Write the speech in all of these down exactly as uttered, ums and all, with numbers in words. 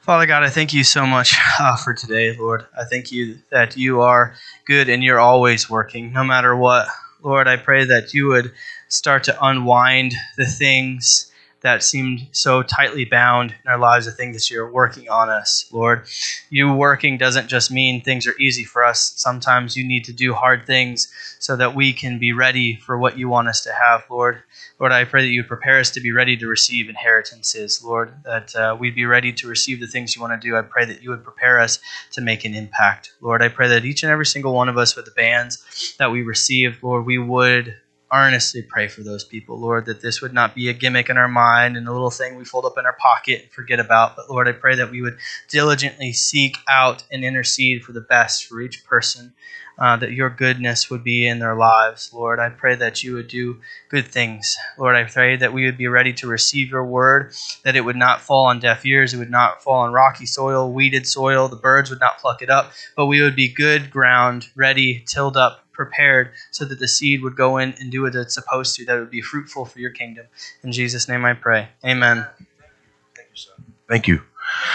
Father God, I thank you so much uh, for today, Lord. I thank you that you are good and you're always working, no matter what. Lord, I pray that you would start to unwind the things that seemed so tightly bound in our lives, the things that you're working on us, Lord. You working doesn't just mean things are easy for us. Sometimes you need to do hard things so that we can be ready for what you want us to have, Lord. Lord, I pray that you would prepare us to be ready to receive inheritances, Lord, that uh, we'd be ready to receive the things you want to do. I pray that you would prepare us to make an impact. Lord, I pray that each and every single one of us with the bands that we receive, Lord, we would earnestly pray for those people, Lord, that this would not be a gimmick in our mind and a little thing we fold up in our pocket and forget about. But Lord, I pray that we would diligently seek out and intercede for the best for each person, uh, that your goodness would be in their lives, Lord. I pray that you would do good things. Lord, I pray that we would be ready to receive your word, that it would not fall on deaf ears, it would not fall on rocky soil, weeded soil, the birds would not pluck it up, but we would be good ground, ready, tilled up, prepared, so that the seed would go in and do what it's supposed to, that it would be fruitful for your kingdom. In Jesus' name I pray. Amen. Thank you, son. Thank you.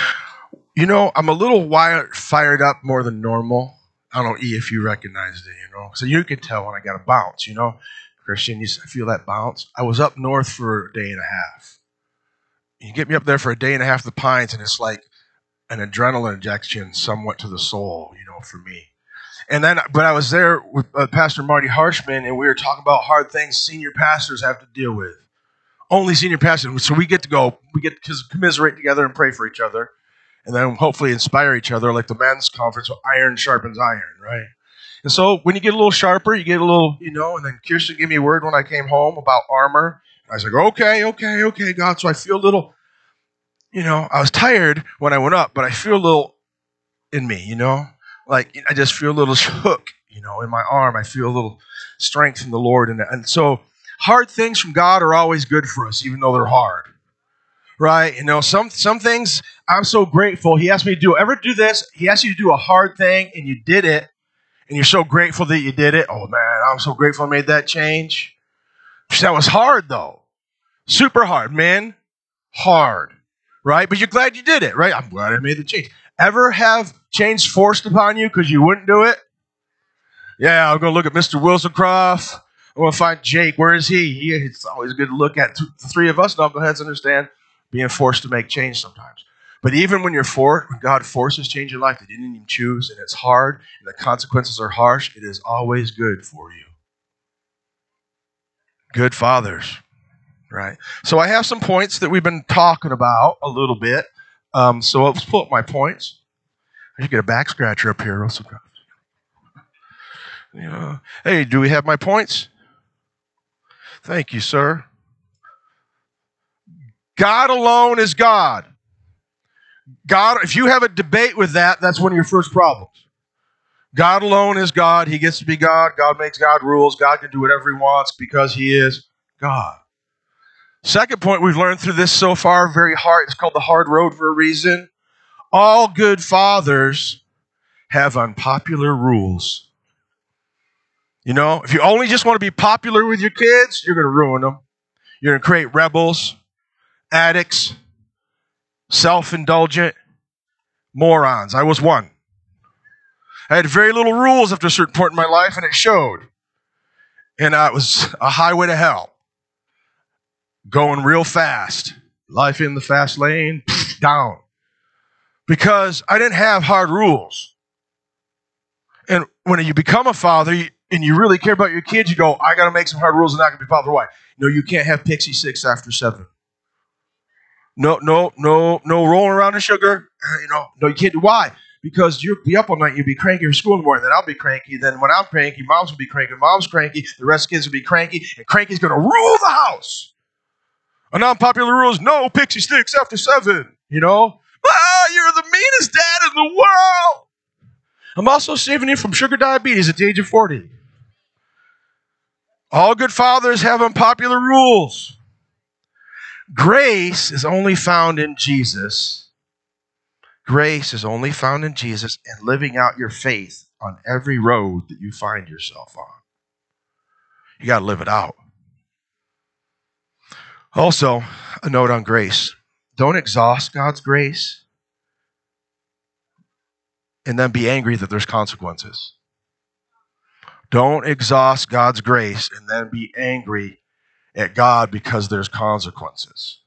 You know, I'm a little wired, fired up more than normal. I don't know, E, if you recognized it, you know. So you can tell when I got a bounce, you know. Christian, you feel that bounce? I was up north for a day and a half. You get me up there for a day and a half, the Pines, and it's like an adrenaline injection somewhat to the soul, you know, for me. And then, but I was there with uh, Pastor Marty Harshman, and we were talking about hard things senior pastors have to deal with. Only senior pastors. So we get to go, we get to commiserate together and pray for each other, and then hopefully inspire each other, like the men's conference, where iron sharpens iron, right? And so when you get a little sharper, you get a little, you know, and then Kirsten gave me a word when I came home about armor. I was like, okay, okay, okay, God. So I feel a little, you know, I was tired when I went up, but I feel a little in me, you know? Like, I just feel a little hook, you know, in my arm. I feel a little strength in the Lord. And, and so hard things from God are always good for us, even though they're hard, right? You know, some some things I'm so grateful. He asked me to do, ever do this? He asked you to do a hard thing, and you did it, and you're so grateful that you did it. Oh, man, I'm so grateful I made that change. That was hard, though. Super hard, man. Hard, right? But you're glad you did it, right? I'm glad I made the change. Ever have change forced upon you because you wouldn't do it? Yeah, I'm going to look at Mister Wilsoncroft. I'm going to find Jake. Where is he? he? It's always good to look at th- the three of us. Knuckleheads understand being forced to make change sometimes. But even when you're for, when God forces change in life that you didn't even choose, and it's hard, and the consequences are harsh, it is always good for you. Good fathers, right? So I have some points that we've been talking about a little bit. Um, so let's pull up my points. I should get a back scratcher up here. Yeah. Hey, do we have my points? Thank you, sir. God alone is God. God, if you have a debate with that, that's one of your first problems. God alone is God. He gets to be God. God makes God rules. God can do whatever he wants because he is God. Second point we've learned through this so far, very hard. It's called the hard road for a reason. All good fathers have unpopular rules. You know, if you only just want to be popular with your kids, you're going to ruin them. You're going to create rebels, addicts, self-indulgent morons. I was one. I had very little rules after a certain point in my life, and it showed. And uh, it was a highway to hell. Going real fast. Life in the fast lane, pff, down. Because I didn't have hard rules. And when you become a father, you, and you really care about your kids, you go, I got to make some hard rules and not going to be popular. Why? No, you can't have Pixie Six after seven. No, no, no, no rolling around in sugar. You know, no, you can't do. Why? Because you'll be up all night, you'll be cranky for school in the morning, then I'll be cranky. Then when I'm cranky, mom's will be cranky. Mom's cranky, the rest of the kids will be cranky, and cranky's going to rule the house. A non-popular rule is no Pixie Sticks after seven. You know? Ah, you're the meanest dad in the world. I'm also saving you from sugar diabetes at the age of forty. All good fathers have unpopular rules. Grace is only found in Jesus. Grace is only found in Jesus and living out your faith on every road that you find yourself on. You got to live it out. Also, a note on grace. Don't exhaust God's grace. and then be angry that there's consequences. Don't exhaust God's grace and then be angry at God because there's consequences.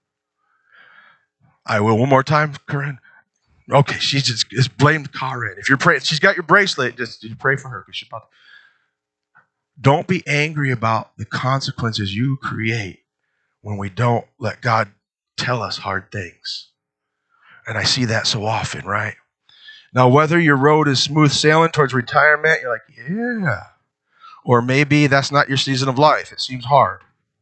I will one more time, Corinne. Okay, she just, just blamed Corinne. If you're praying, she's got your bracelet, just you pray for her because she's about to. Don't be angry about the consequences you create when we don't let God tell us hard things. And I see that so often, right? Now, whether your road is smooth sailing towards retirement, you're like, yeah. Or maybe that's not your season of life. It seems hard.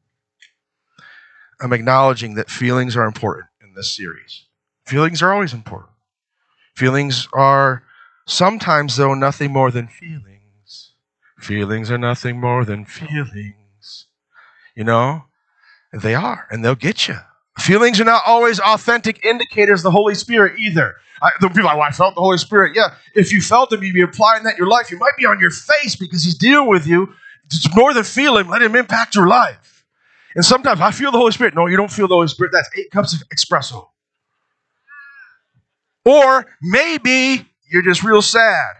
I'm acknowledging that feelings are important in this series. Feelings are always important. Feelings are sometimes, though, nothing more than feelings. Feelings are nothing more than feelings. You know? They are, and they'll get you. Feelings are not always authentic indicators of the Holy Spirit either. I, the people are like, well, I felt the Holy Spirit. Yeah, if you felt him, you'd be applying that in your life. You might be on your face because he's dealing with you. It's more than feel him. Let him impact your life. And sometimes I feel the Holy Spirit. No, you don't feel the Holy Spirit. That's eight cups of espresso. Or maybe you're just real sad.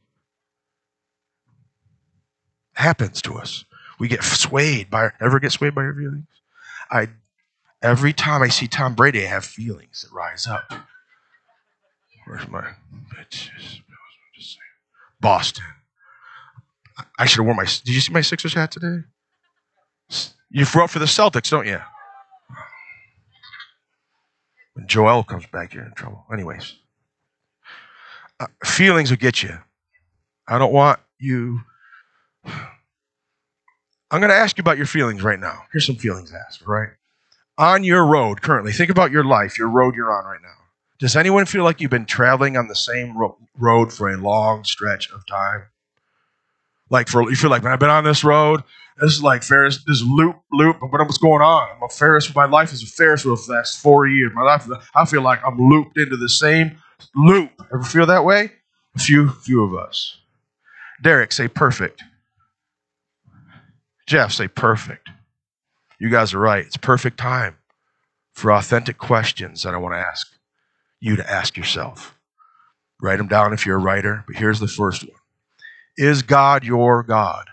Happens to us. We get swayed by, ever get swayed by your feelings? I, every time I see Tom Brady, I have feelings that rise up. Where's my bitches? Boston. I should have worn my, did you see my Sixers hat today? You wrote for the Celtics, don't you? When Joel comes back, you're in trouble. Anyways. Uh, feelings will get you. I don't want you. I'm going to ask you about your feelings right now. Here's some feelings asked, right? On your road currently, think about your life, your road you're on right now. Does anyone feel like you've been traveling on the same ro- road for a long stretch of time? Like for you feel like, man, I've been on this road. This is like Ferris, this loop, loop. But what's going on? I'm a Ferris. My life is a Ferris wheel for the last four years. My life, I feel like I'm looped into the same loop. Ever feel that way? A few, few of us. Derek, say perfect. Jeff, say perfect. You guys are right. It's perfect time for authentic questions that I want to ask you to ask yourself. Write them down if you're a writer. But here's the first one. Is God your God?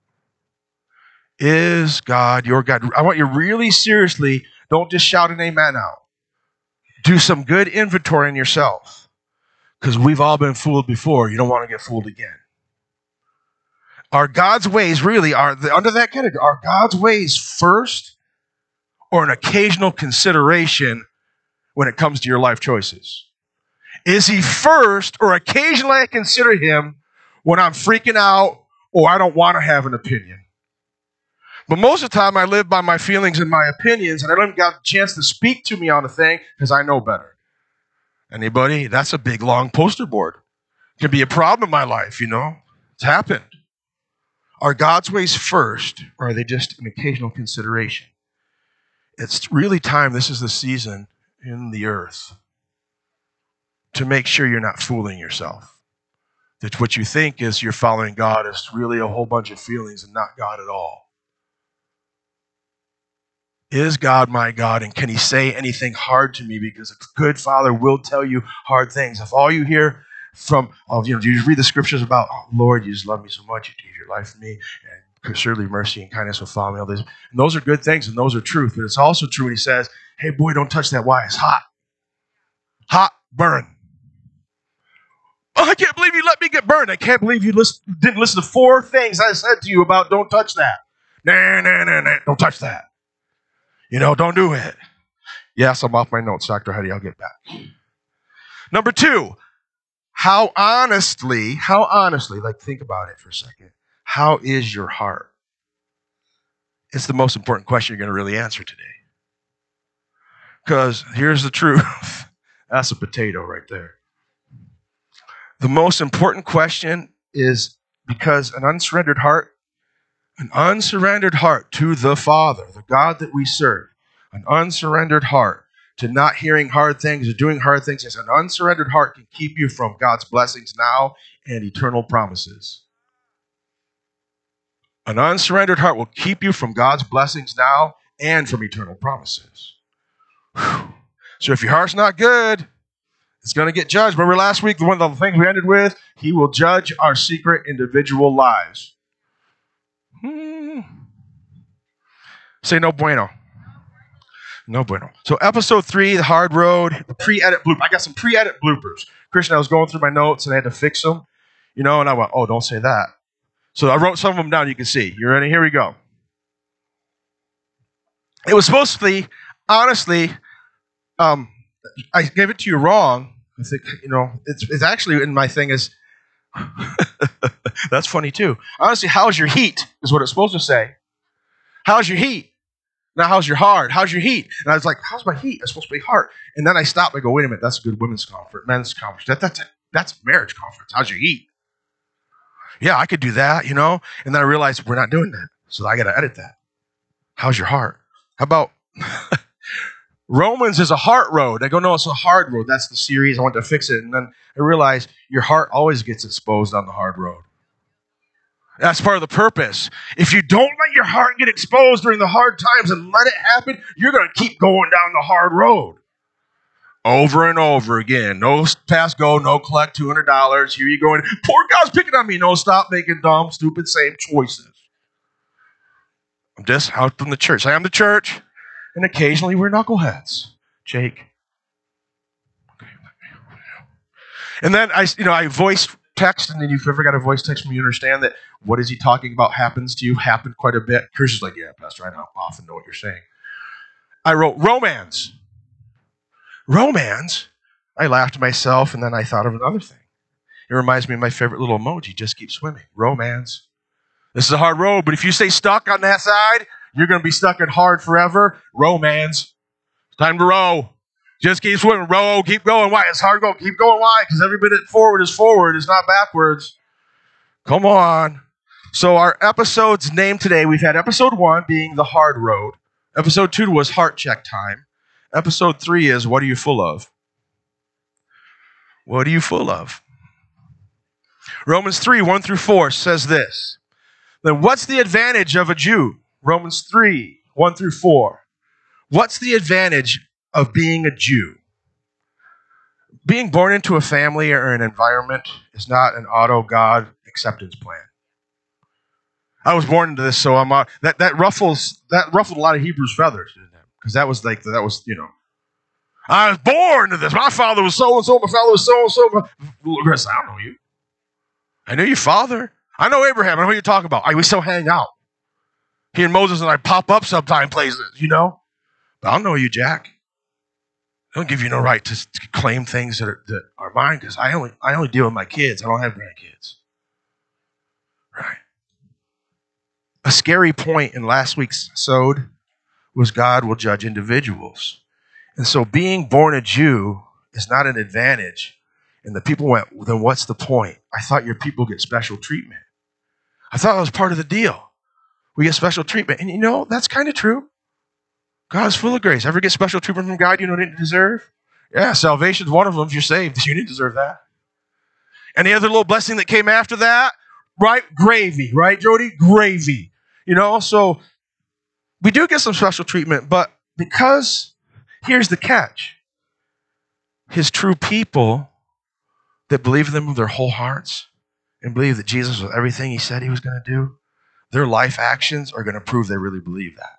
Is God your God? I want you really seriously, don't just shout an amen out. Do some good inventory in yourself. Because we've all been fooled before. You don't want to get fooled again. Are God's ways really, are under that category, are God's ways first or an occasional consideration when it comes to your life choices? Is he first or occasionally I consider him when I'm freaking out or I don't want to have an opinion? But most of the time I live by my feelings and my opinions and I don't get a chance to speak to me on a thing because I know better. Anybody? That's a big, long poster board. It can be a problem in my life, you know. It's happened. Are God's ways first, or are they just an occasional consideration? It's really time, this is the season in the earth, to make sure you're not fooling yourself. That what you think is you're following God is really a whole bunch of feelings and not God at all. Is God my God, and can he say anything hard to me? Because a good father will tell you hard things. If all you hear from, oh, you know, you read the scriptures about, oh, Lord, you just love me so much, you gave your life for me, and surely mercy and kindness will follow me all this. And those are good things, and those are truth. But it's also true when he says, hey, boy, don't touch that. Why? It's hot. Hot, burn. Oh, I can't believe you let me get burned. I can't believe you listen, didn't listen to four things I said to you about don't touch that. Nah, nah, nah, nah, don't touch that. You know, don't do it. Yes, I'm off my notes, Doctor Huddy. I'll get back. Number two, how honestly, how honestly, like think about it for a second. How is your heart? It's the most important question you're going to really answer today. Because here's the truth. That's a potato right there. The most important question is because an unsurrendered heart, an unsurrendered heart to the Father, the God that we serve, an unsurrendered heart to not hearing hard things or doing hard things, is an unsurrendered heart can keep you from God's blessings now and eternal promises. An unsurrendered heart will keep you from God's blessings now and from eternal promises. Whew. So if your heart's not good, It's going to get judged. Remember last week, one of the things we ended with, he will judge our secret individual lives. Hmm. Say no bueno. No bueno. So episode three, the hard road, the pre-edit bloop. I got some pre-edit bloopers. Christian, I was going through my notes and I had to fix them, you know, and I went, oh, don't say that. So I wrote some of them down. You can see. You ready? Here we go. It was supposed to be, honestly, um, I gave it to you wrong. I think, you know, it's it's actually in my thing is, that's funny too. Honestly, how's your heat is what it's supposed to say. How's your heat? Now, how's your heart? How's your heat? And I was like, how's my heat? It's supposed to be heart. And then I stopped. I go, wait a minute. That's a good women's conference, men's conference. That, that's, that's marriage conference. How's your heat? Yeah, I could do that, you know. And then I realized we're not doing that. So I got to edit that. How's your heart? How about Romans is a heart road. I go, no, it's a hard road. That's the series. I want to fix it. And then I realized your heart always gets exposed on the hard road. That's part of the purpose. If you don't let your heart get exposed during the hard times and let it happen, you're going to keep going down the hard road. Over and over again. No pass go, no collect two hundred dollars. Here you go. And poor God's picking on me. No, stop making dumb, stupid, same choices. I'm just out from the church. I am the church, and occasionally we're knuckleheads. Jake. And then I, you know, I voice text, and then if you've ever got a voice text from me, you understand that what is he talking about happens to you, happened quite a bit. Chris is like, yeah, Pastor, I often know what you're saying. I wrote romance. Romance? I laughed to myself, and then I thought of another thing. It reminds me of my favorite little emoji, just keep swimming. Romance. This is a hard road, but if you stay stuck on that side, you're going to be stuck in hard forever. Romance. It's time to row. Just keep swimming. Row, keep going. Why? It's hard to go. Keep going. Why? Because every bit forward is forward. It's not backwards. Come on. So our episode's name today, we've had episode one being the hard road. Episode two was heart check time. Episode three is what are you full of? What are you full of? Romans three, one through four says this. Then what's the advantage of a Jew? Romans three, one through four. What's the advantage of being a Jew? Being born into a family or an environment is not an auto God acceptance plan. I was born into this, so I'm uh, that that ruffles that ruffled a lot of Hebrews' feathers, didn't it? Because that was like that was you know, I was born into this. My father was so and so. My father was so and so. Chris, I don't know you. I knew your father. I know Abraham. I know who you're talking about. I we still hang out. He and Moses and I pop up sometime places, you know. But I don't know you, Jack. I don't give you no right to, to claim things that are, that are mine because I only I only deal with my kids. I don't have grandkids. Right. A scary point in last week's episode was God will judge individuals. And so being born a Jew is not an advantage. And the people went, well, then what's the point? I thought your people get special treatment. I thought that was part of the deal. We get special treatment. And you know, that's kind of true. God is full of grace. Ever get special treatment from God you don't didn't deserve? Yeah, salvation's one of them if you're saved. You didn't deserve that. Any other little blessing that came after that? Right? Gravy. Right, Jody? Gravy. You know, so we do get some special treatment, but because, here's the catch. His true people that believe in them with their whole hearts and believe that Jesus was everything he said he was going to do, their life actions are going to prove they really believe that.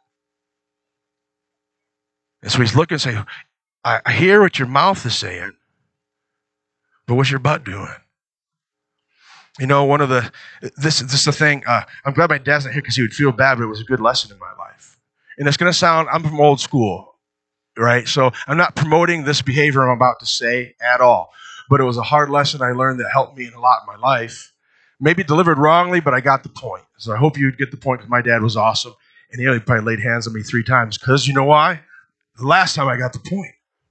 And so he's looking and saying, I, I hear what your mouth is saying, but what's your butt doing? You know, one of the, this, this is the thing, uh, I'm glad my dad's not here because he would feel bad, but it was a good lesson in my life. And it's going to sound, I'm from old school, right? So I'm not promoting this behavior I'm about to say at all. But it was a hard lesson I learned that helped me in a lot in my life. Maybe delivered wrongly, but I got the point. So I hope you'd get the point because my dad was awesome. And he only probably laid hands on me three times because you know why? The last time I got the point.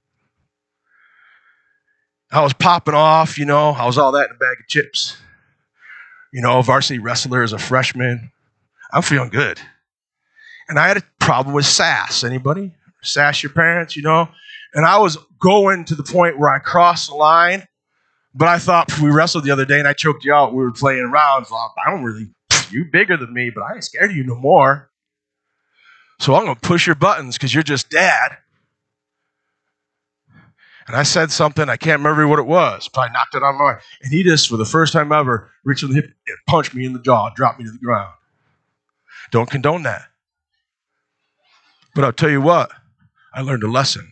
I was popping off, you know. I was all that in a bag of chips. You know, varsity wrestler as a freshman. I'm feeling good. And I had a problem with sass. Anybody? Sass your parents, you know? And I was going to the point where I crossed the line, but I thought we wrestled the other day and I choked you out. We were playing rounds. I don't really, you bigger than me, but I ain't scared of you no more. So I'm going to push your buttons because you're just dad. And I said something, I can't remember what it was, but I knocked it on my mind. And he just, for the first time ever, reached with the hip and punched me in the jaw, dropped me to the ground. Don't condone that. But I'll tell you what, I learned a lesson.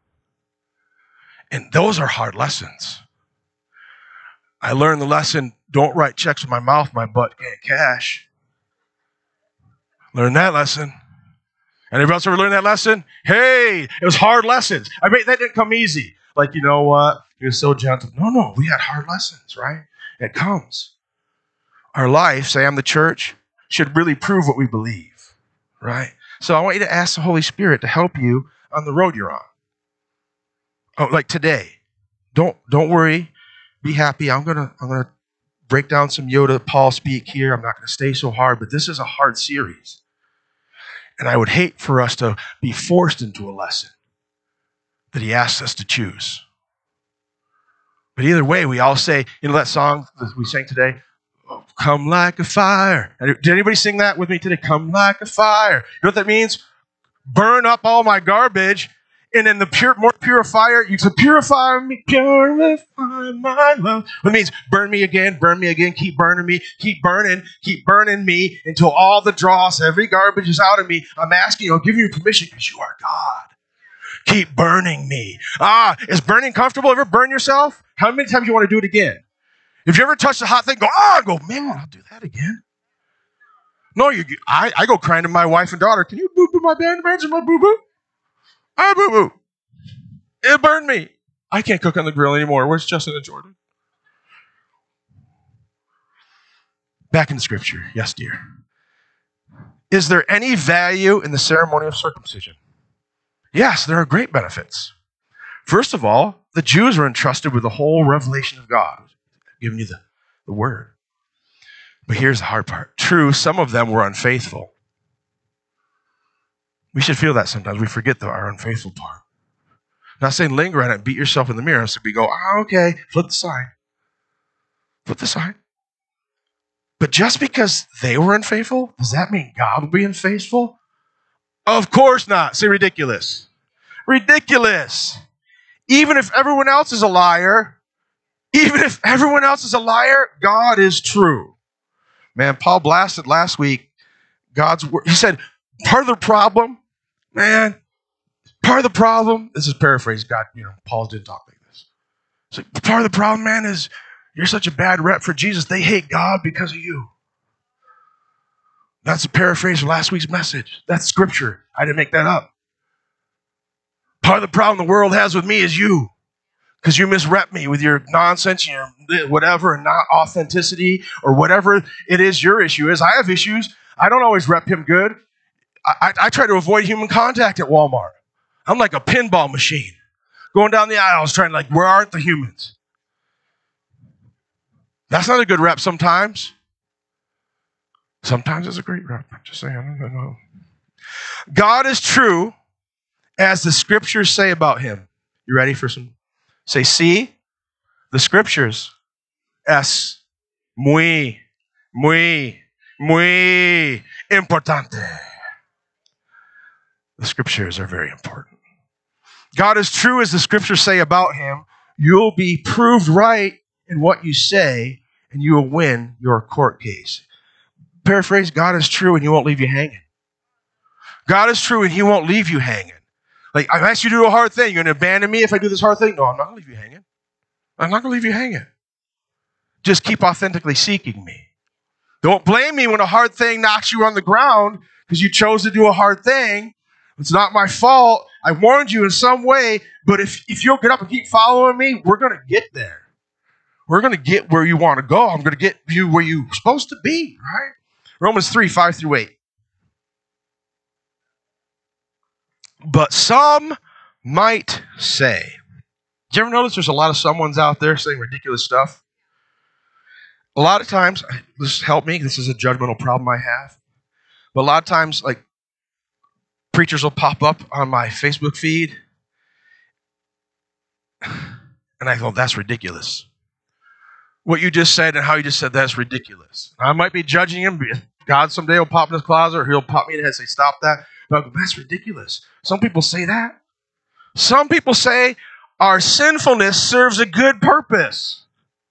And those are hard lessons. I learned the lesson, don't write checks with my mouth, my butt can't cash. Learned that lesson. Anybody else ever learned that lesson? Hey, it was hard lessons. I mean, that didn't come easy. Like, you know what? He was so gentle. No, no, we had hard lessons, right? It comes. Our life, say I'm the church, should really prove what we believe, right? So I want you to ask the Holy Spirit to help you on the road you're on. Oh, like today. Don't don't worry. Be happy. I'm gonna I'm gonna break down some Yoda Paul speak here. I'm not gonna stay so hard, but this is a hard series. And I would hate for us to be forced into a lesson that he asks us to choose. But either way, we all say, you know that song that we sang today? Oh, come like a fire. Did anybody sing that with me today? Come like a fire. You know what that means? Burn up all my garbage, and then the pure, more purifier, you to purify me, purify my love. It means burn me again, burn me again, keep burning me, keep burning, keep burning me until all the dross, every garbage is out of me. I'm asking you, I'm giving you permission because you are God. Keep burning me. Ah, is burning comfortable? Ever burn yourself? How many times you want to do it again? If you ever touch a hot thing, go, ah, go, man, I'll do that again. No, you. I, I go crying to my wife and daughter, can you boo-boo my bandages, my boo-boo? Ah, boo-boo. It burned me. I can't cook on the grill anymore. Where's Justin and Jordan? Back in the scripture. Yes, dear. Is there any value in the ceremony of circumcision? Yes, there are great benefits. First of all, the Jews were entrusted with the whole revelation of God, giving you the, the word. But here's the hard part. True, some of them were unfaithful. We should feel that sometimes. We forget the, our unfaithful part. I'm not saying linger on it and beat yourself in the mirror. So we go, ah, okay, flip the sign. Flip the sign. But just because they were unfaithful, does that mean God will be unfaithful? Of course not. Say ridiculous. Ridiculous. Even if everyone else is a liar, even if everyone else is a liar, God is true. Man, Paul blasted last week God's word. He said, part of the problem, man, part of the problem, this is paraphrase, God, you know, Paul didn't talk like this. So part of the problem, man, is you're such a bad rep for Jesus. They hate God because of you. That's a paraphrase of last week's message. That's scripture. I didn't make that up. Part of the problem the world has with me is you. Because you misrep me with your nonsense, your whatever, and not authenticity, or whatever it is your issue is. I have issues. I don't always rep him good. I, I, I try to avoid human contact at Walmart. I'm like a pinball machine. Going down the aisles trying to like, where aren't the humans? That's not a good rep sometimes. Sometimes it's a great rep. I'm just saying. I don't know. God is true as the scriptures say about him. You ready for some? Say, see, the scriptures. Es muy, muy, muy importante. The scriptures are very important. God is true as the scriptures say about him. You'll be proved right in what you say, and you will win your court case. Paraphrase, God is true and he won't leave you hanging. God is true and he won't leave you hanging. Like, I've asked you to do a hard thing. You're going to abandon me if I do this hard thing? No, I'm not going to leave you hanging. I'm not going to leave you hanging. Just keep authentically seeking me. Don't blame me when a hard thing knocks you on the ground because you chose to do a hard thing. It's not my fault. I warned you in some way, but if, if you'll get up and keep following me, we're going to get there. We're going to get where you want to go. I'm going to get you where you're supposed to be, right? Romans three, five through eight. But some might say. Did you ever notice there's a lot of someones out there saying ridiculous stuff? A lot of times, this help me, this is a judgmental problem I have. But a lot of times, like, preachers will pop up on my Facebook feed, and I go, that's ridiculous. What you just said and how you just said, that's ridiculous. I might be judging him. God someday will pop in his closet, or he'll pop me in the head and say, stop that. But I go, that's ridiculous. Some people say that. Some people say, our sinfulness serves a good purpose.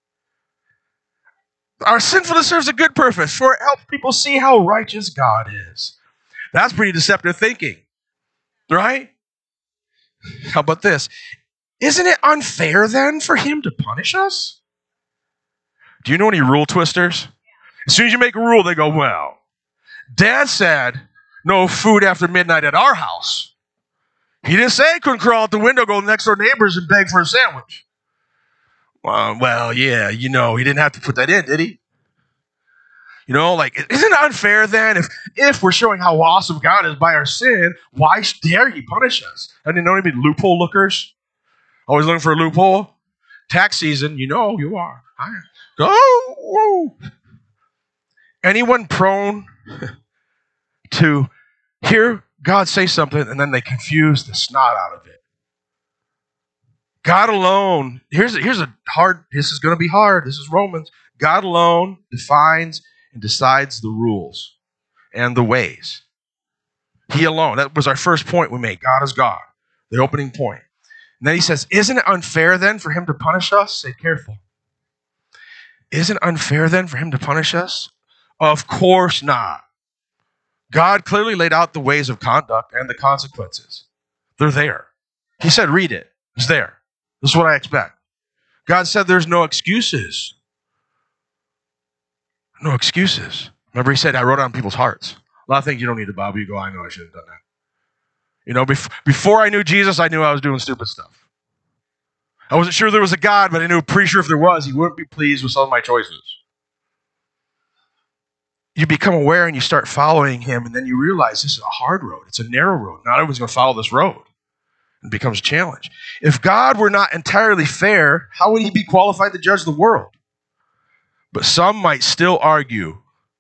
Our sinfulness serves a good purpose, for it helps people see how righteous God is. That's pretty deceptive thinking, right? How about this? Isn't it unfair then for him to punish us? Do you know any rule twisters? As soon as you make a rule, they go, well, Dad said no food after midnight at our house. He didn't say he couldn't crawl out the window, go to next door neighbors and beg for a sandwich. Uh, well, yeah, you know, he didn't have to put that in, did he? You know, like, isn't it unfair then if, if we're showing how awesome God is by our sin, why dare he punish us? I didn't know any loophole lookers. Always looking for a loophole. Tax season, you know you are. I, go. Whoa. Anyone prone to hear God say something and then they confuse the snot out of it? God alone, here's a, here's a hard, this is going to be hard. This is Romans. God alone defines and decides the rules and the ways. He alone. That was our first point we made. God is God. The opening point. And then he says, isn't it unfair then for him to punish us? Say careful. Isn't it unfair then for him to punish us? Of course not. God clearly laid out the ways of conduct and the consequences. They're there. He said, read it. It's there. This is what I expect. God said there's no excuses. No excuses. Remember he said, I wrote it on people's hearts. A lot of things you don't need to bother. You go, I know I should have done that. You know, bef- before I knew Jesus, I knew I was doing stupid stuff. I wasn't sure there was a God, but I knew pretty sure if there was, he wouldn't be pleased with some of my choices. You become aware and you start following him, and then you realize this is a hard road. It's a narrow road. Not everyone's going to follow this road. It becomes a challenge. If God were not entirely fair, how would he be qualified to judge the world? But some might still argue.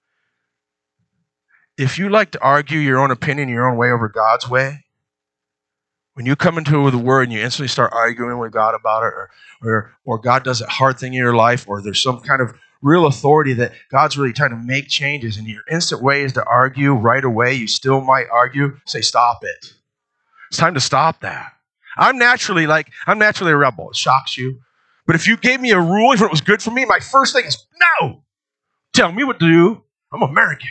If you like to argue your own opinion, your own way over God's way, when you come into the word and you instantly start arguing with God about it, or, or, or God does a hard thing in your life, or there's some kind of real authority that God's really trying to make changes, and your instant way is to argue right away, you still might argue, say, stop it. It's time to stop that. I'm naturally like, I'm naturally a rebel. It shocks you. But if you gave me a rule, if it was good for me, my first thing is, no, tell me what to do. I'm American.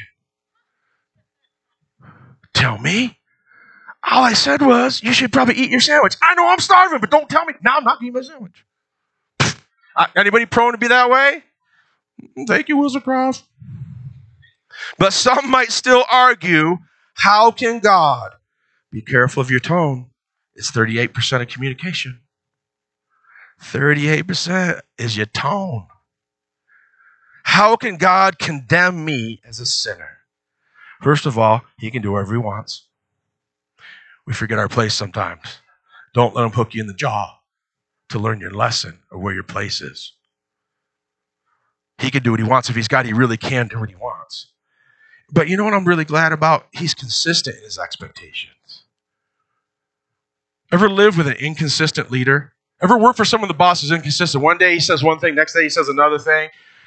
Tell me. All I said was, you should probably eat your sandwich. I know I'm starving, but don't tell me. Now I'm not eating my sandwich. Uh, anybody prone to be that way? Thank you, Wizard Cross. But some might still argue, how can God? Be careful of your tone. It's thirty-eight percent of communication. thirty-eight percent is your tone. How can God condemn me as a sinner? First of all, he can do whatever he wants. We forget our place sometimes. Don't let him hook you in the jaw to learn your lesson or where your place is. He can do what he wants. If he's God, he really can do what he wants. But you know what I'm really glad about? He's consistent in his expectations. Ever live with an inconsistent leader? Ever work for someone the boss is inconsistent? One day he says one thing, next day he says another thing.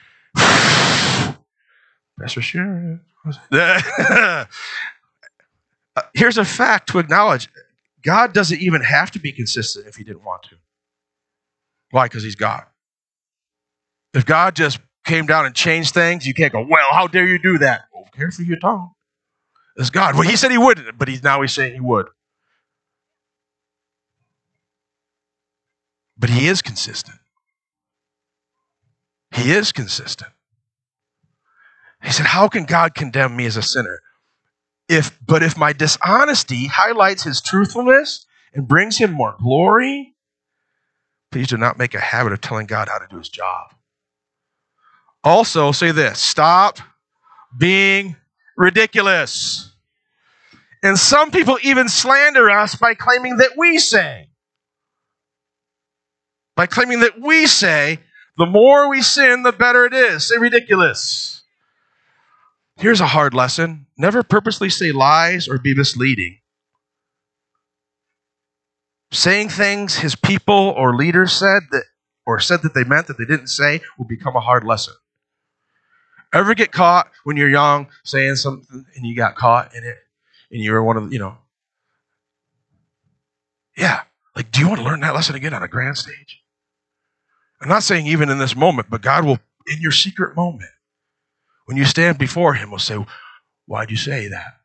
That's for sure. uh, here's a fact to acknowledge. God doesn't even have to be consistent if he didn't want to. Why? Because he's God. If God just came down and changed things, you can't go, well, how dare you do that? Well, careful your tongue. It's God. Well, he said he wouldn't, but he's now he's saying he would. But he is consistent. He is consistent. He said, how can God condemn me as a sinner? If, but if my dishonesty highlights his truthfulness and brings him more glory, please do not make a habit of telling God how to do his job. Also, say this, stop being ridiculous. And some people even slander us by claiming that we say, by claiming that we say, the more we sin, the better it is. Say ridiculous. Here's a hard lesson. Never purposely say lies or be misleading. Saying things his people or leaders said that, or said that they meant that they didn't say will become a hard lesson. Ever get caught when you're young saying something and you got caught in it and you were one of the, you know. Yeah. Like, do you want to learn that lesson again on a grand stage? I'm not saying even in this moment, but God will, in your secret moment, when you stand before him, will say, why'd you say that?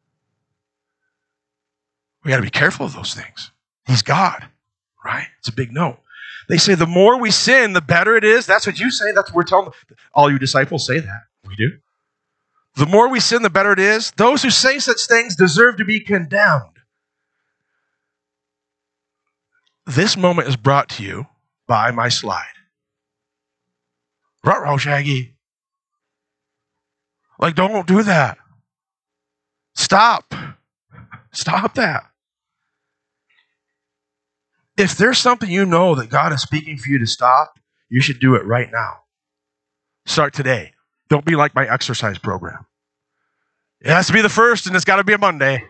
We got to be careful of those things. He's God, right? It's a big no. They say the more we sin, the better it is. That's what you say. That's what we're telling them. All you disciples say that. We do. The more we sin, the better it is. Those who say such things deserve to be condemned. This moment is brought to you by my slide. Ruh-roh, Shaggy. Like, don't do that. Stop. Stop that. If there's something you know that God is speaking for you to stop, you should do it right now. Start today. Don't be like my exercise program. It has to be the first, and it's got to be a Monday.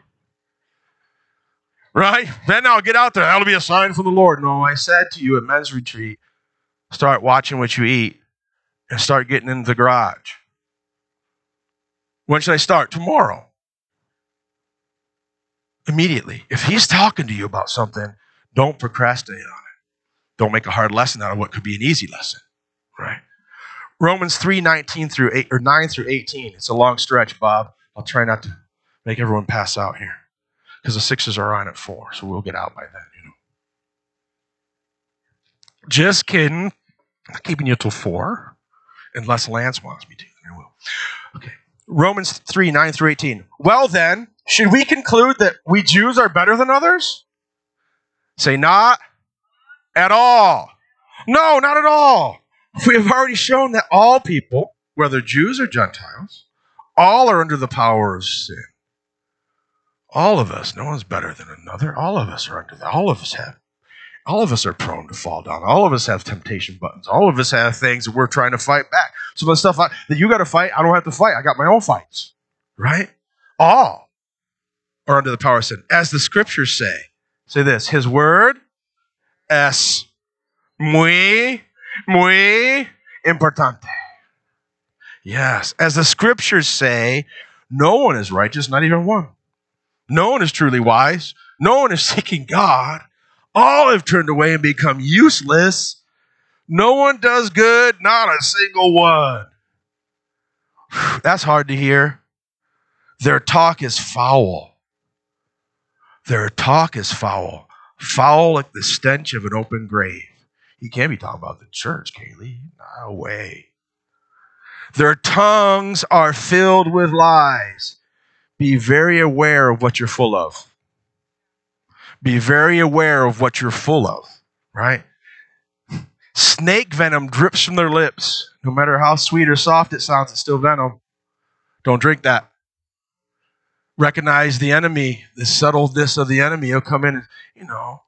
Right? Then I'll get out there. That'll be a sign from the Lord. No, I said to you at men's retreat, start watching what you eat and start getting into the garage. When should I start? Tomorrow. Immediately. If he's talking to you about something, don't procrastinate on it. Don't make a hard lesson out of what could be an easy lesson. Right? Romans three nineteen through eight or nine through eighteen. It's a long stretch, Bob. I'll try not to make everyone pass out here. Because the Sixers are on at four, so we'll get out by then, you know. Just kidding. I'm not keeping you till four. Unless Lance wants me to, then I will. Okay. Romans three, nine through eighteen. Well then, should we conclude that we Jews are better than others? Say not at all. No, not at all. We have already shown that all people, whether Jews or Gentiles, all are under the power of sin. All of us, no one's better than another. All of us are under that. All of us have. All of us are prone to fall down. All of us have temptation buttons. All of us have things that we're trying to fight back. Some of the stuff I, that you got to fight, I don't have to fight. I got my own fights. Right? All are under the power of sin. As the scriptures say, say this, his word es muy, muy importante. Yes. As the scriptures say, no one is righteous, not even one. No one is truly wise. No one is seeking God. All have turned away and become useless. No one does good, not a single one. That's hard to hear. Their talk is foul. Their talk is foul. Foul like the stench of an open grave. You can't be talking about the church, Kaylee. No way. Their tongues are filled with lies. Be very aware of what you're full of. Be very aware of what you're full of, right? Snake venom drips from their lips. No matter how sweet or soft it sounds, it's still venom. Don't drink that. Recognize the enemy, the subtleness of the enemy. He'll come in and, you know,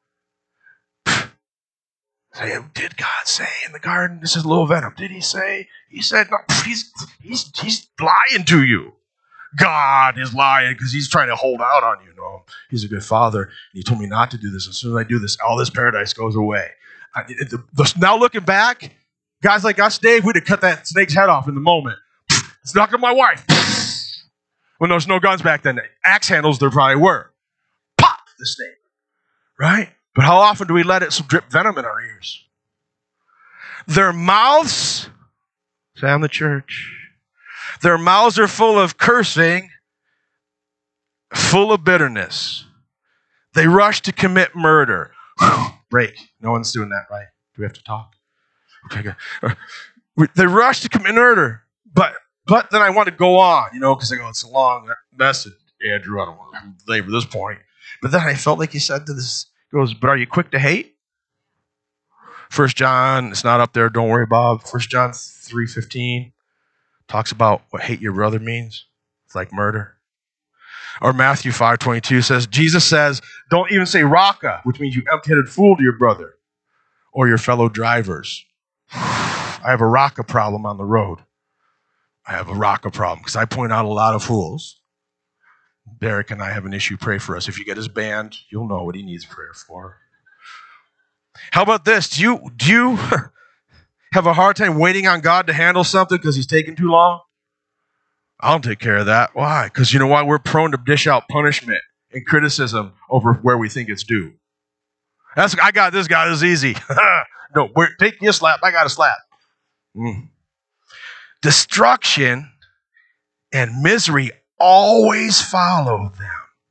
say, did God say in the garden, this is a little venom? Did he say? He said, no, he's, he's, he's lying to you. God is lying because he's trying to hold out on you. No, he's a good father. And he told me not to do this. As soon as I do this, all this paradise goes away. I, it, the, the, now looking back, guys like us, Dave, we'd have cut that snake's head off in the moment. It's not my wife. When there was no guns back then, axe handles there probably were. Pop the snake, right? But how often do we let it drip venom in our ears? Their mouths, say I'm the church. Their mouths are full of cursing, full of bitterness. They rush to commit murder. Break. No one's doing that, right? Do we have to talk? Okay, good. They rush to commit murder. But but then I want to go on, you know, because I go, it's a long message, Andrew. I don't want to labor this point. But then I felt like he said to this, he goes, but are you quick to hate? First John, it's not up there, don't worry, Bob. First John three fifteen. Talks about what hate your brother means. It's like murder. Or Matthew five twenty-two says, Jesus says, don't even say raka, which means you empty-headed fool to your brother or your fellow drivers. I have a raka problem on the road. I have a raka problem because I point out a lot of fools. Derek and I have an issue. Pray for us. If you get his band, you'll know what he needs prayer for. How about this? Do you, do you have a hard time waiting on God to handle something because he's taking too long? I'll take care of that. Why? Because you know why? We're prone to dish out punishment and criticism over where we think it's due. That's I got this guy. This is easy. No, we're taking a slap. I got a slap. Mm. Destruction and misery always follow them.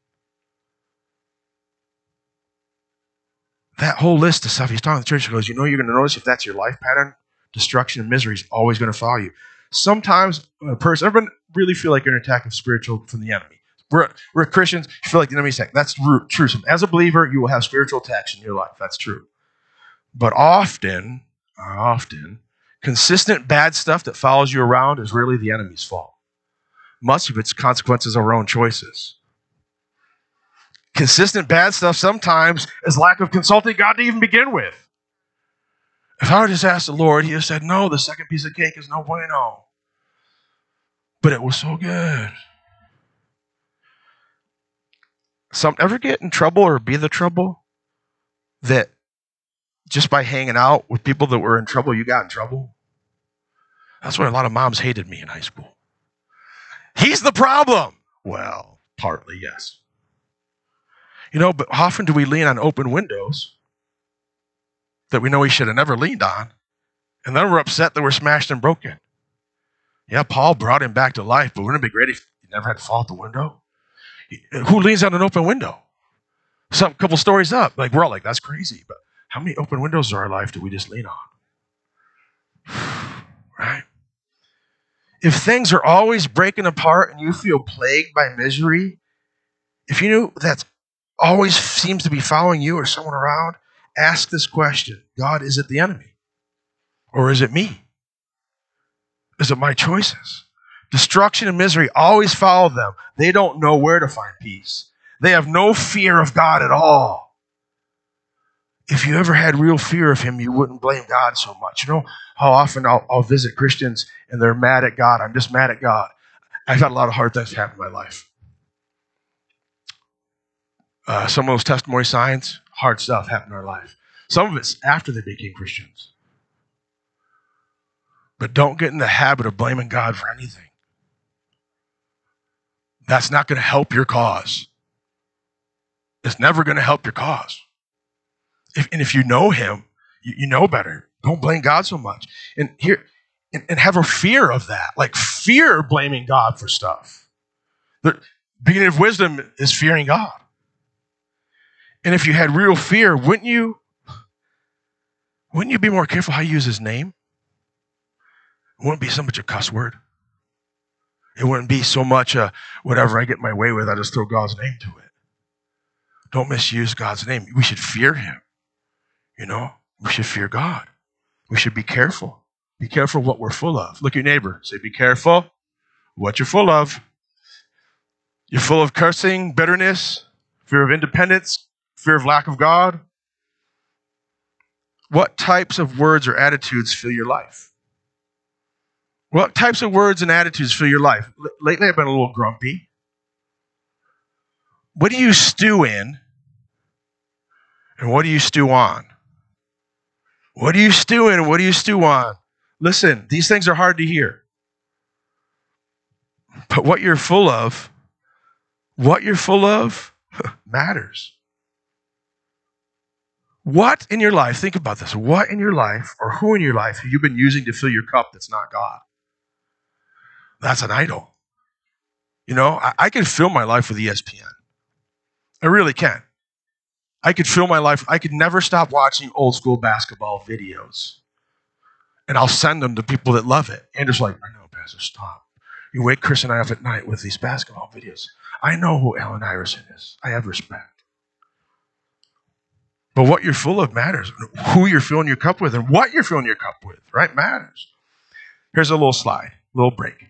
That whole list of stuff he's talking to the church, he goes, you know, you're going to notice if that's your life pattern, destruction and misery is always going to follow you. Sometimes a person, everyone really feel like you're an attack of spiritual from the enemy. We're, we're Christians, you feel like the enemy's attack. That's true. So as a believer, you will have spiritual attacks in your life. That's true. But often, often, consistent bad stuff that follows you around is really the enemy's fault. Much of its consequences are our own choices. Consistent bad stuff sometimes is lack of consulting God to even begin with. If I would just ask the Lord, he would have said, no, the second piece of cake is no bueno. But it was so good. Some ever get in trouble or be the trouble that just by hanging out with people that were in trouble, you got in trouble? That's why a lot of moms hated me in high school. He's the problem. Well, partly, yes. You know, but often do we lean on open windows that we know we should have never leaned on, and then we're upset that we're smashed and broken. Yeah, Paul brought him back to life, but wouldn't it be great if he never had to fall out the window? Who leans on an open window? Some couple stories up. Like, we're all like, that's crazy, but how many open windows in our life do we just lean on? Right? If things are always breaking apart and you feel plagued by misery, if you knew that's always seems to be following you or someone around, ask this question. God, is it the enemy? Or is it me? Is it my choices? Destruction and misery always follow them. They don't know where to find peace. They have no fear of God at all. If you ever had real fear of him, you wouldn't blame God so much. You know how often I'll, I'll visit Christians and they're mad at God. I'm just mad at God. I've had a lot of hard things happen in my life. Uh, some of those testimony signs, hard stuff happened in our life. Some of it's after they became Christians. But don't get in the habit of blaming God for anything. That's not going to help your cause. It's never going to help your cause. If, and if you know him, you, you know better. Don't blame God so much. And here, and, and have a fear of that. Like fear blaming God for stuff. The beginning of wisdom is fearing God. And if you had real fear, wouldn't you, wouldn't you be more careful how you use his name? It wouldn't be so much a cuss word. It wouldn't be so much a whatever I get my way with, I just throw God's name to it. Don't misuse God's name. We should fear him. You know, we should fear God. We should be careful. Be careful what we're full of. Look at your neighbor. Say, be careful what you're full of. You're full of cursing, bitterness, fear of independence, fear of lack of God. What types of words or attitudes fill your life? What types of words and attitudes fill your life? L- lately, I've been a little grumpy. What do you stew in? And what do you stew on? What do you stew in and what do you stew on? Listen, these things are hard to hear. But what you're full of, what you're full of matters. What in your life, think about this, what in your life or who in your life have you been using to fill your cup that's not God? That's an idol. You know, I, I can fill my life with E S P N. I really can. I could fill my life. I could never stop watching old school basketball videos. And I'll send them to people that love it. And just like, I know, Pastor, stop. You wake Chris and I up at night with these basketball videos. I know who Allen Iverson is. I have respect. But what you're full of matters. Who you're filling your cup with and what you're filling your cup with, right, matters. Here's a little slide, a little break.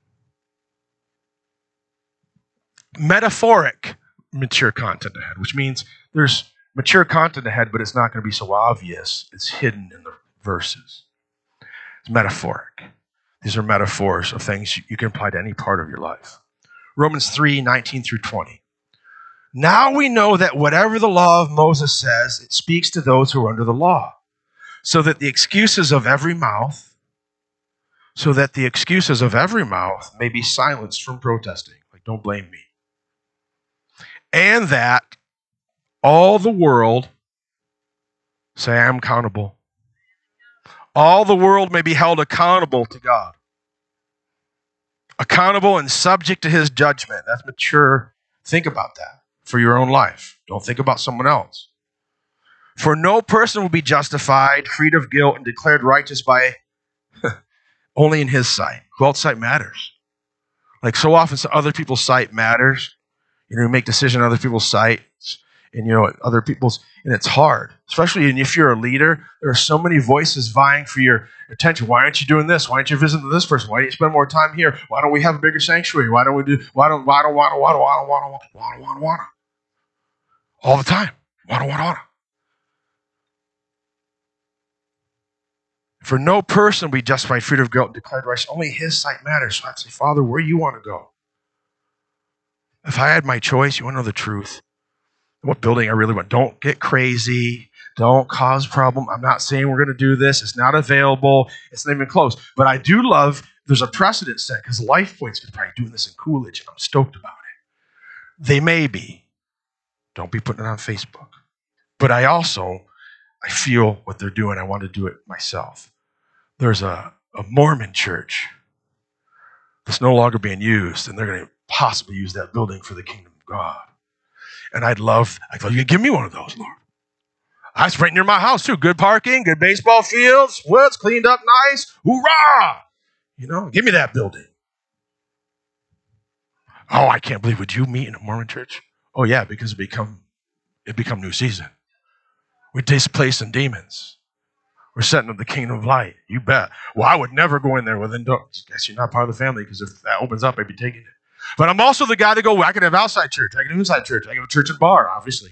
Metaphoric mature content ahead, which means there's mature content ahead, but it's not going to be so obvious. It's hidden in the verses. It's metaphoric. These are metaphors of things you can apply to any part of your life. Romans three, nineteen through twenty. Now we know that whatever the law of Moses says, it speaks to those who are under the law, so that the excuses of every mouth, so that the excuses of every mouth may be silenced from protesting. Like, don't blame me. And that all the world Say, I am accountable. All the world may be held accountable to God. Accountable and subject to his judgment. That's mature. Think about that for your own life. Don't think about someone else. For no person will be justified, freed of guilt, and declared righteous by only in his sight. Who else's sight matters? Like so often, so other people's sight matters. You know, you make decisions on other people's sights, and you know, other people's, and it's hard. Especially if you're a leader, there are so many voices vying for your attention. Why aren't you doing this? Why aren't you visiting this person? Why don't you spend more time here? Why don't we have a bigger sanctuary? Why don't we do? Why don't? Why don't? Why don't? Why don't? Why don't? Why don't? Why don't? Why don't? Why don't? All the time. Why don't? Why don't? For no person will be justified, freed of guilt, and declared righteous. Only his sight matters. So I'd say, Father, where do you want to go? If I had my choice, you want to know the truth? What building I really want? Don't get crazy. Don't cause problem. I'm not saying we're going to do this. It's not available. It's not even close. But I do love, there's a precedent set because LifePoint's going to probably doing this in Coolidge, and I'm stoked about it. They may be. Don't be putting it on Facebook. But I also, I feel what they're doing. I want to do it myself. There's a, a Mormon church that's no longer being used, and they're going to possibly use that building for the kingdom of God. And I'd love, I'd love you to give me one of those, Lord. I was right near my house, too. Good parking, good baseball fields, woods cleaned up nice. Hoorah! You know, give me that building. Oh, I can't believe, would you meet in a Mormon church? Oh, yeah, because it become, it become new season. We displacing demons. We're setting up the kingdom of light. You bet. Well, I would never go in there within doors. Guess you're not part of the family because if that opens up, I'd be taking it. But I'm also the guy to go, well, I can have outside church. I can have inside church. I can have a church and bar, obviously.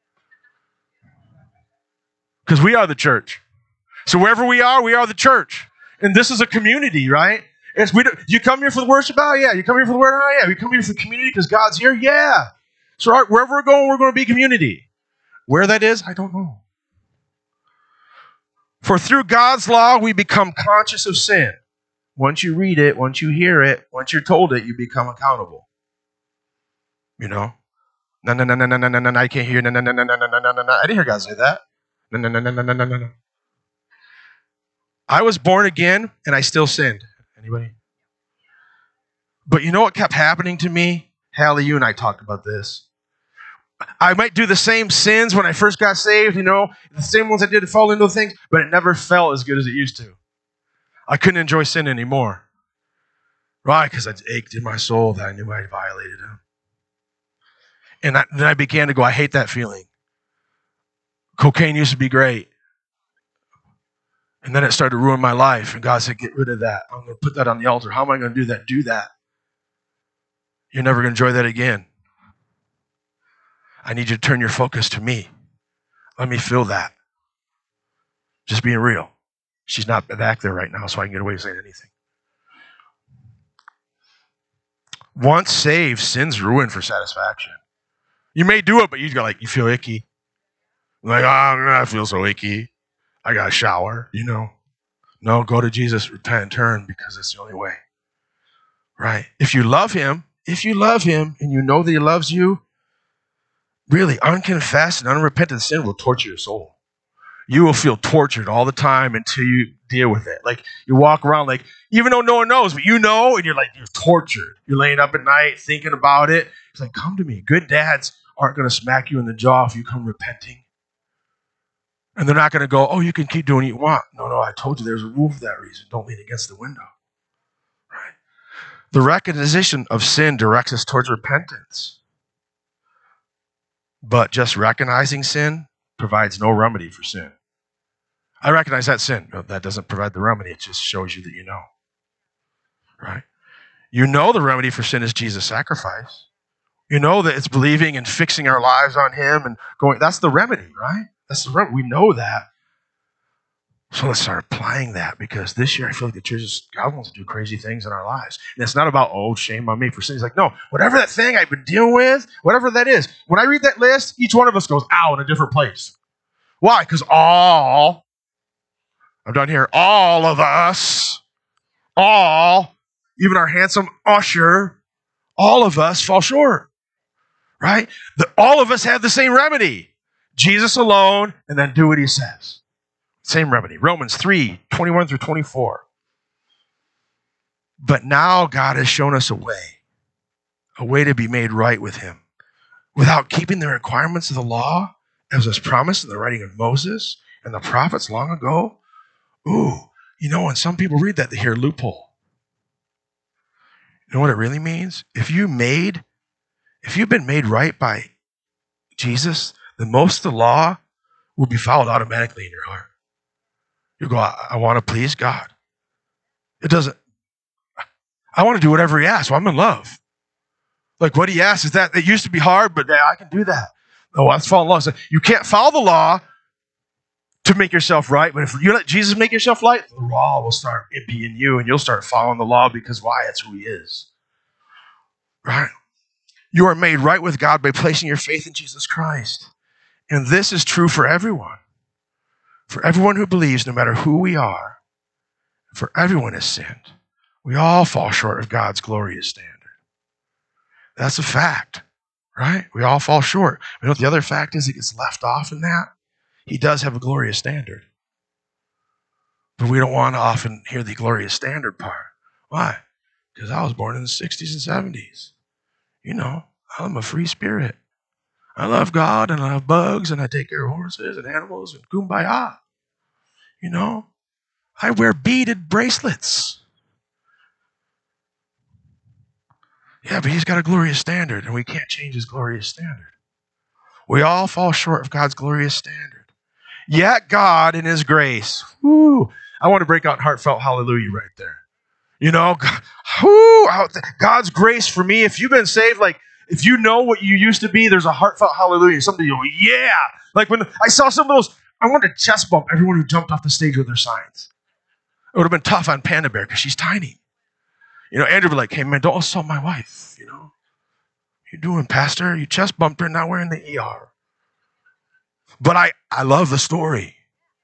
Because we are the church. So wherever we are, we are the church. And this is a community, right? It's, we do, you come here for the worship? Oh, yeah. You come here for the word? Oh, yeah. You come here for the community because God's here? Yeah. So right, wherever we're going, we're going to be community. Where that is, I don't know. For through God's law, we become conscious of sin. Once you read it, once you hear it, once you're told it, you become accountable. You know? No, no, no, no, no, no, no, no, I can't hear. No, no, no, no, no, no, no, no, no. I didn't hear God say that. No, no, no, no, no, no, no, no. I was born again, and I still sinned. Anybody? But you know what kept happening to me? Hallie, you and I talked about this. I might do the same sins when I first got saved, you know, the same ones I did to fall into things, but it never felt as good as it used to. I couldn't enjoy sin anymore. Right, because it ached in my soul that I knew I violated him. And I, then I began to go, I hate that feeling. Cocaine used to be great. And then it started to ruin my life. And God said, get rid of that. I'm going to put that on the altar. How am I going to do that? Do that. You're never going to enjoy that again. I need you to turn your focus to me. Let me feel that. Just being real. She's not back there right now, so I can get away with saying anything. Once saved, sin's ruined for satisfaction. You may do it, but you go like, you feel icky. Like, oh, I feel so icky. I got to shower, you know. No, go to Jesus, repent, and turn, because it's the only way. Right? If you love him, if you love him, and you know that he loves you, really, unconfessed and unrepentant sin will torture your soul. You will feel tortured all the time until you deal with it. Like, you walk around like, even though no one knows, but you know, and you're like, you're tortured. You're laying up at night thinking about it. It's like, come to me. Good dads aren't going to smack you in the jaw if you come repenting. And they're not going to go, oh, you can keep doing what you want. No, no, I told you there's a rule for that reason. Don't lean against the window. Right? The recognition of sin directs us towards repentance. But just recognizing sin provides no remedy for sin. I recognize that sin. No, that doesn't provide the remedy. It just shows you that you know. Right? You know the remedy for sin is Jesus' sacrifice. You know that it's believing and fixing our lives on him and going, that's the remedy, right? That's the remedy. We know that. So let's start applying that, because this year I feel like the church is, God wants to do crazy things in our lives. And it's not about, oh, shame on me for sin. He's like, no, whatever that thing I've been dealing with, whatever that is, when I read that list, each one of us goes, ow, in a different place. Why? Because all, I'm done here, all of us, all, even our handsome usher, all of us fall short, right? The, all of us have the same remedy. Jesus alone, and then do what he says. Same remedy. Romans three, twenty-one through twenty-four. But now God has shown us a way, a way to be made right with him, without keeping the requirements of the law, as was promised in the writing of Moses and the prophets long ago. Ooh, you know, when some people read that, they hear loophole. You know what it really means? If you made, if you've been made right by Jesus, then most of the law will be followed automatically in your heart. You go, I, I want to please God. It doesn't, I want to do whatever he asks. Well, I'm in love. Like what he asks is that it used to be hard, but yeah, I can do that. Oh, let's follow the law. So you can't follow the law to make yourself right, but if you let Jesus make yourself right, the law will start being you, and you'll start following the law because why? It's who he is. Right? You are made right with God by placing your faith in Jesus Christ. And this is true for everyone. For everyone who believes, no matter who we are, for everyone has sinned. We all fall short of God's glorious standard. That's a fact, right? We all fall short. You know what the other fact is? It gets left off in that. He does have a glorious standard. But we don't want to often hear the glorious standard part. Why? Because I was born in the sixties and seventies. You know, I'm a free spirit. I love God, and I love bugs, and I take care of horses and animals and kumbaya. You know, I wear beaded bracelets. Yeah, but he's got a glorious standard, and we can't change his glorious standard. We all fall short of God's glorious standard. Yet God in his grace, whoo, I want to break out heartfelt hallelujah right there. You know, whoo, God's grace for me. If you've been saved, like if you know what you used to be, there's a heartfelt hallelujah. Somebody go, yeah. Like when I saw some of those, I wanted to chest bump everyone who jumped off the stage with their signs. It would have been tough on Panda Bear because she's tiny. You know, Andrew would be like, hey man, don't assault my wife. You know, what you doing, Pastor? You chest bumped her, now we're in the E R. But I, I love the story.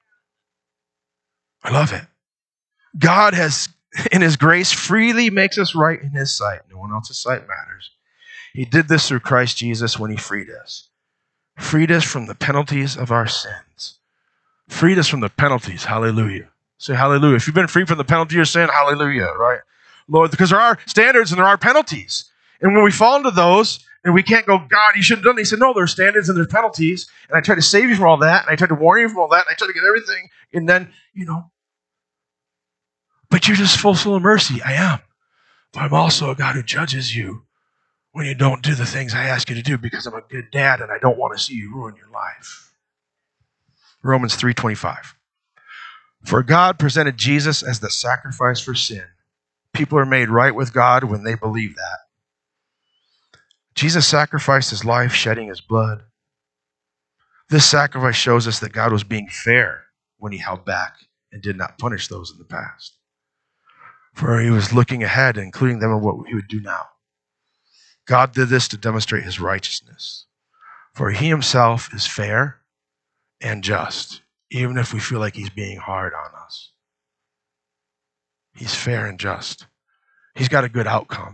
I love it. God has, in his grace, freely makes us right in his sight. No one else's sight matters. He did this through Christ Jesus when he freed us. Freed us from the penalties of our sins. Freed us from the penalties. Hallelujah. Say hallelujah. If you've been freed from the penalty of your sin, hallelujah, right? Lord, because there are standards and there are penalties. And when we fall into those, and we can't go, God, you should have done it. He said, no, there are standards and there are penalties. And I tried to save you from all that. And I tried to warn you from all that. And I tried to get everything. And then, you know, but you're just full of mercy. I am. But I'm also a God who judges you when you don't do the things I ask you to do because I'm a good dad and I don't want to see you ruin your life. Romans three twenty-five. For God presented Jesus as the sacrifice for sin. People are made right with God when they believe that. Jesus sacrificed his life, shedding his blood. This sacrifice shows us that God was being fair when he held back and did not punish those in the past. For he was looking ahead, including them in what he would do now. God did this to demonstrate his righteousness. For he himself is fair and just, even if we feel like he's being hard on us. He's fair and just. He's got a good outcome.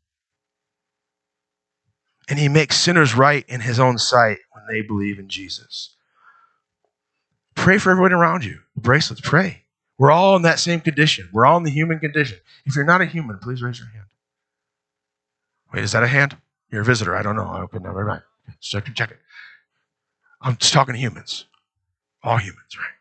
And he makes sinners right in his own sight when they believe in Jesus. Pray for everyone around you. Bracelets, pray. We're all in that same condition. We're all in the human condition. If you're not a human, please raise your hand. Wait, is that a hand? You're a visitor. I don't know. I opened up. Right. Check it. Check it. I'm just talking to humans. All humans, right?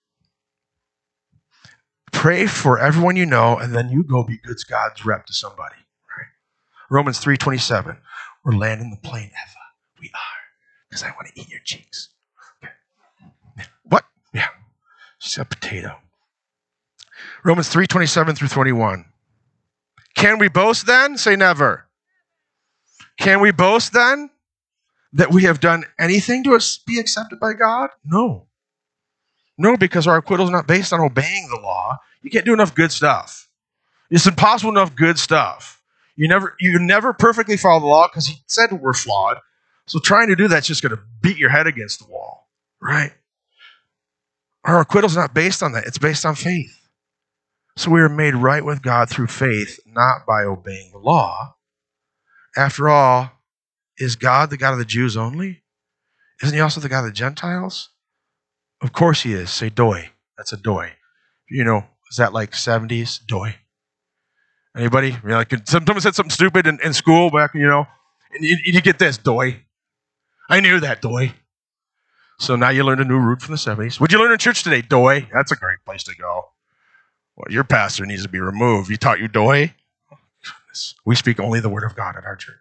Pray for everyone you know, and then you go be good God's rep to somebody. Right? Romans three twenty-seven. We're landing the plane, Eva. We are. Because I want to eat your cheeks. Okay. What? Yeah. She's a potato. Romans three twenty-seven through twenty-one. Can we boast then? Say never. Can we boast then that we have done anything to be accepted by God? No. No, because our acquittal is not based on obeying the law. You can't do enough good stuff. It's impossible enough good stuff. You never, you never perfectly follow the law because he said we're flawed. So trying to do that's just going to beat your head against the wall, right? Our acquittal is not based on that. It's based on faith. So we are made right with God through faith, not by obeying the law. After all, is God the God of the Jews only? Isn't he also the God of the Gentiles? Of course he is. Say doi. That's a doi. You know, is that like seventies? Doi. Anybody? You know, like someone said something stupid in, in school back, you know, and you, you get this, doi. I knew that, doi. So now you learned a new root from the seventies. What'd you learn in church today? Doi. That's a great place to go. Well, your pastor needs to be removed. He taught you doi? Oh, goodness. We speak only the word of God at our church.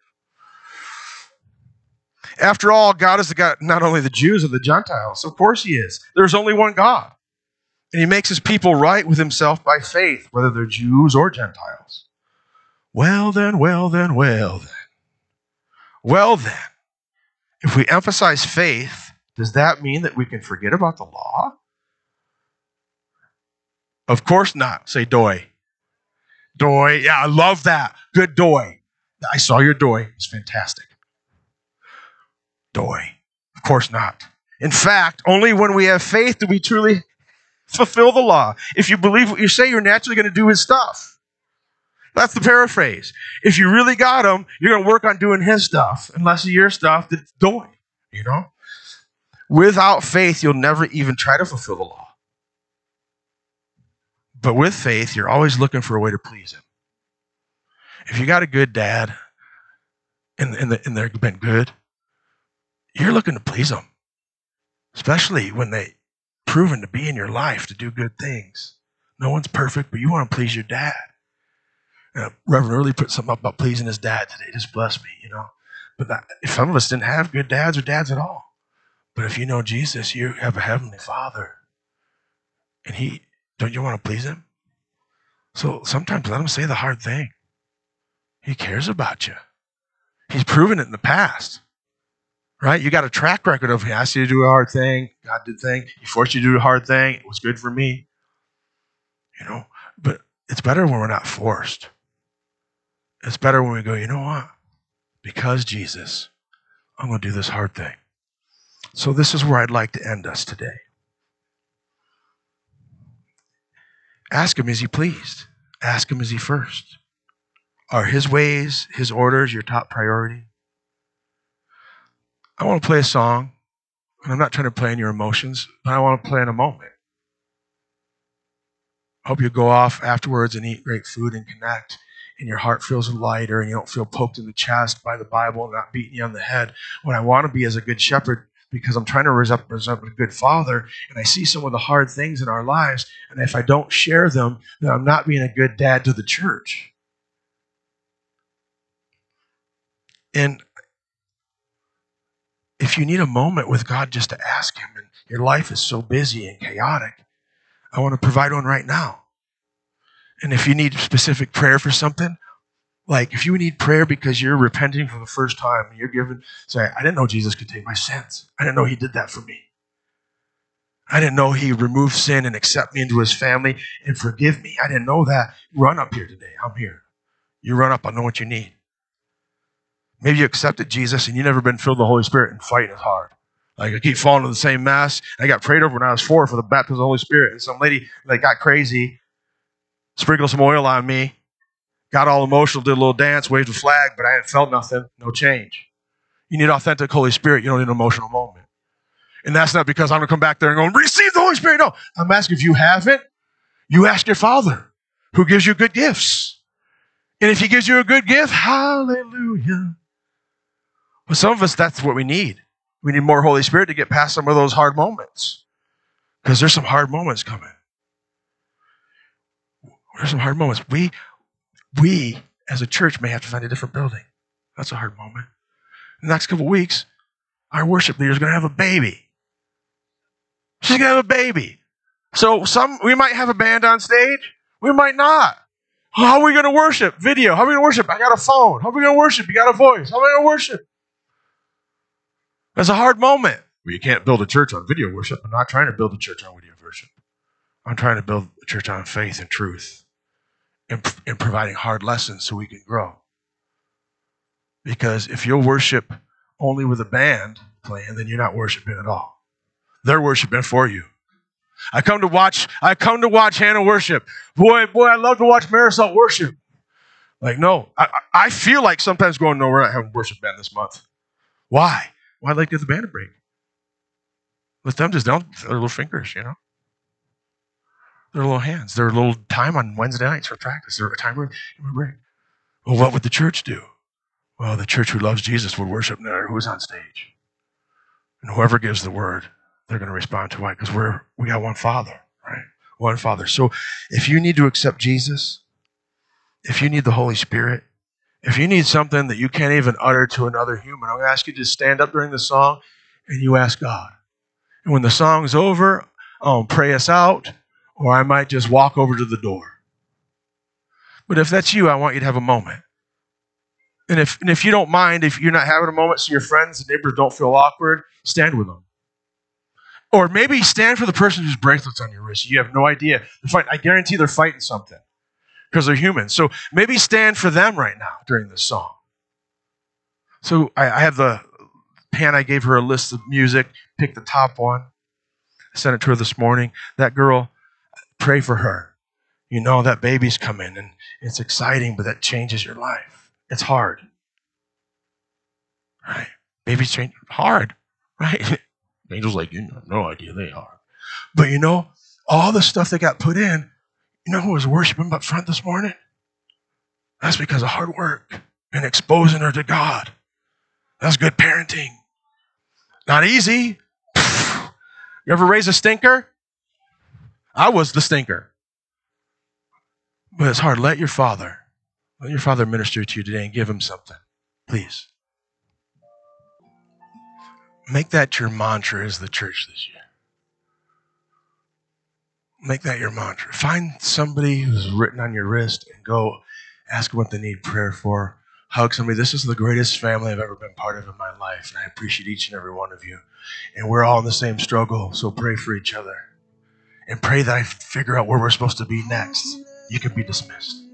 After all, God is the God, not only the Jews or the Gentiles. Of course he is. There's only one God. And he makes his people right with himself by faith, whether they're Jews or Gentiles. Well then, well then, well then. Well then, if we emphasize faith, does that mean that we can forget about the law? Of course not. Say doi. Doi. Yeah, I love that. Good doi. I saw your doi. It's fantastic. Doi. Of course not. In fact, only when we have faith do we truly fulfill the law. If you believe what you say, you're naturally going to do his stuff. That's the paraphrase. If you really got him, you're going to work on doing his stuff, unless it's your stuff that's doi, you know? Without faith, you'll never even try to fulfill the law. But with faith, you're always looking for a way to please him. If you got a good dad, and, and, the, and they've been good, you're looking to please them. Especially when they've proven to be in your life to do good things. No one's perfect, but you want to please your dad. Uh, Reverend Early put something up about pleasing his dad today. Just bless me, you know. But that, if some of us didn't have good dads or dads at all. But if you know Jesus, you have a heavenly Father. And he, don't you want to please him? So sometimes let him say the hard thing. He cares about you. He's proven it in the past. Right? You got a track record of he asked you to do a hard thing. God did the thing. He forced you to do a hard thing. It was good for me. You know, but it's better when we're not forced. It's better when we go, you know what? Because Jesus, I'm going to do this hard thing. So this is where I'd like to end us today. Ask him, is he pleased? Ask him, is he first? Are his ways, his orders your top priority? I want to play a song, and I'm not trying to play on your emotions, but I want to play in a moment. I hope you go off afterwards and eat great food and connect, and your heart feels lighter, and you don't feel poked in the chest by the Bible and not beating you on the head. What I want to be as a good shepherd, because I'm trying to represent a good father, and I see some of the hard things in our lives, and if I don't share them, then I'm not being a good dad to the church. And if you need a moment with God just to ask him, and your life is so busy and chaotic, I want to provide one right now. And if you need specific prayer for something, like if you need prayer because you're repenting for the first time, and you're given, say, I didn't know Jesus could take my sins. I didn't know he did that for me. I didn't know he removed sin and accept me into his family and forgive me. I didn't know that. Run up here today. I'm here. You run up. I know what you need. Maybe you accepted Jesus and you've never been filled with the Holy Spirit, and fighting is hard. Like I keep falling to the same mess. I got prayed over when I was four for the baptism of the Holy Spirit. And some lady like got crazy, sprinkled some oil on me, got all emotional, did a little dance, waved a flag, but I hadn't felt nothing, no change. You need authentic Holy Spirit. You don't need an emotional moment. And that's not because I'm going to come back there and go, receive the Holy Spirit. No, I'm asking if you haven't, you ask your Father who gives you good gifts. And if he gives you a good gift, hallelujah. Well, some of us, that's what we need. We need more Holy Spirit to get past some of those hard moments. Because there's some hard moments coming. There's some hard moments. We, we, as a church, may have to find a different building. That's a hard moment. In the next couple of weeks, our worship leader is going to have a baby. She's going to have a baby. So some we might have a band on stage. We might not. How are we going to worship? Video. How are we going to worship? I got a phone. How are we going to worship? You got a voice. How are we going to worship? That's a hard moment. Well, you can't build a church on video worship. I'm not trying to build a church on video worship. I'm trying to build a church on faith and truth and, and providing hard lessons so we can grow. Because if you'll worship only with a band playing, then you're not worshiping at all. They're worshiping for you. I come to watch, I come to watch Hannah worship. Boy, boy, I love to watch Marisol worship. Like, no, I, I feel like sometimes going, no, we're not having worship band this month. Why? Why I'd like to give the band a break. Let them just don't, their little fingers, you know. Their little hands, their little time on Wednesday nights for practice, their time for break. Well, what would the church do? Well, the church who loves Jesus would worship no matter who's on stage. And whoever gives the word, they're going to respond to why? Because we're we got one Father, right? One Father. So if you need to accept Jesus, if you need the Holy Spirit, if you need something that you can't even utter to another human, I'm going to ask you to stand up during the song and you ask God. And when the song's over, I'll pray us out, or I might just walk over to the door. But if that's you, I want you to have a moment. And if and if you don't mind, if you're not having a moment so your friends and neighbors don't feel awkward, stand with them. Or maybe stand for the person whose bracelet's on your wrist. You have no idea. They're fighting, I guarantee they're fighting something because they're human. So maybe stand for them right now during this song. So I, I have the Pan, I gave her a list of music, picked the top one. I sent it to her this morning. That girl, pray for her. You know, that baby's coming and it's exciting, but that changes your life. It's hard. Right? Babies change hard. Right? Angels like, you have no idea they are. But you know, all the stuff that got put in, you know who was worshiping up front this morning? That's because of hard work and exposing her to God. That's good parenting. Not easy. You ever raise a stinker? I was the stinker. But it's hard. Let your father, let your father minister to you today and give him something. Please. Make that your mantra as the church this year. Make that your mantra. Find somebody who's written on your wrist and go ask them what they need prayer for. Hug somebody. This is the greatest family I've ever been part of in my life, and I appreciate each and every one of you. And we're all in the same struggle, so pray for each other. And pray that I figure out where we're supposed to be next. You can be dismissed.